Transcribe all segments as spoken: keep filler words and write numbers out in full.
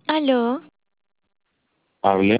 Aló, Hable,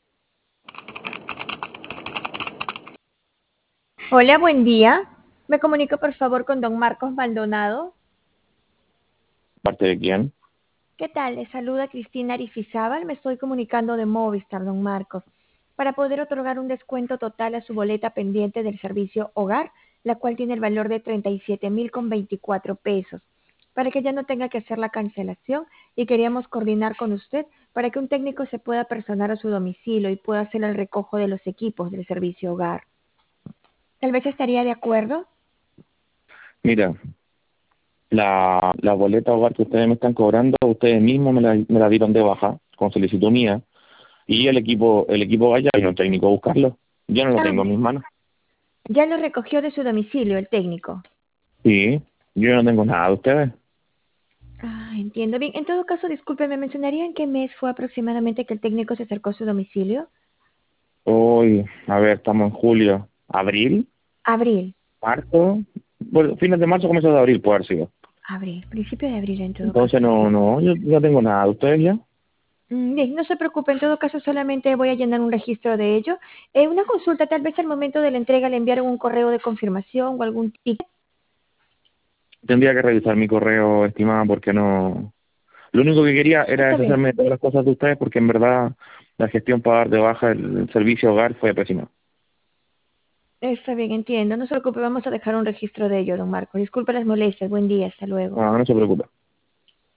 Hola, buen día. Me comunico por favor con don Marcos Maldonado. ¿parte de quién? ¿Qué tal? Le saluda Cristina Arifizábal. Me estoy comunicando de Movistar, don Marcos, para poder otorgar un descuento total a su boleta pendiente del servicio hogar, la cual tiene el valor de treinta y siete mil con veinticuatro pesos, para que ya no tenga que hacer la cancelación y queríamos coordinar con usted para que un técnico se pueda personar a su domicilio y pueda hacer el recojo de los equipos del servicio hogar. Tal vez estaría de acuerdo. Mira, la, la boleta hogar que ustedes me están cobrando, ustedes mismos me la, me la dieron de baja con solicitud mía y el equipo el equipo vaya y no técnico a buscarlo. Yo no lo Ah, tengo en mis manos. ya lo recogió de su domicilio el técnico. Sí, yo no tengo nada de ustedes. Ah, entiendo. Bien, en todo caso, disculpe, ¿me mencionaría en qué mes fue aproximadamente que el técnico se acercó a su domicilio? Hoy, a ver, estamos en julio, abril, Abril. marzo, bueno, fines de marzo, comienzos de abril puede haber sido. Abril, principio de abril en todo caso. Entonces no, no, yo no tengo nada de ustedes ya. Mm, bien, no se preocupe, en todo caso solamente voy a llenar un registro de ello. Eh, una consulta, tal vez al momento de la entrega le enviaron un correo de confirmación o algún ticket. Tendría que revisar mi correo, estimada, porque no. Lo único que quería era Está bien, deshacerme de todas las cosas de ustedes porque en verdad la gestión para dar de baja el servicio hogar fue pésima. está bien, entiendo. No se preocupe, vamos a dejar un registro de ello, don Marco. Disculpe las molestias, buen día, hasta luego. No, no se preocupe.